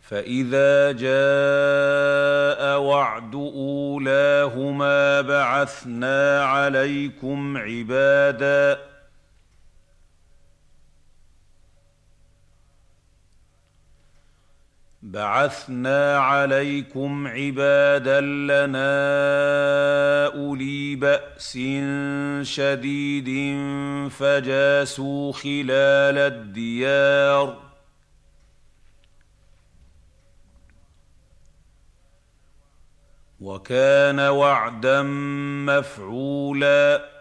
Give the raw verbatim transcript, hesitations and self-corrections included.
فإذا جاء وعد أولاهما بعثنا عليكم عبادا بعثنا عليكم عبادا لنا أولي بأس شديد فجاسوا خلال الديار وكان وعدا مفعولا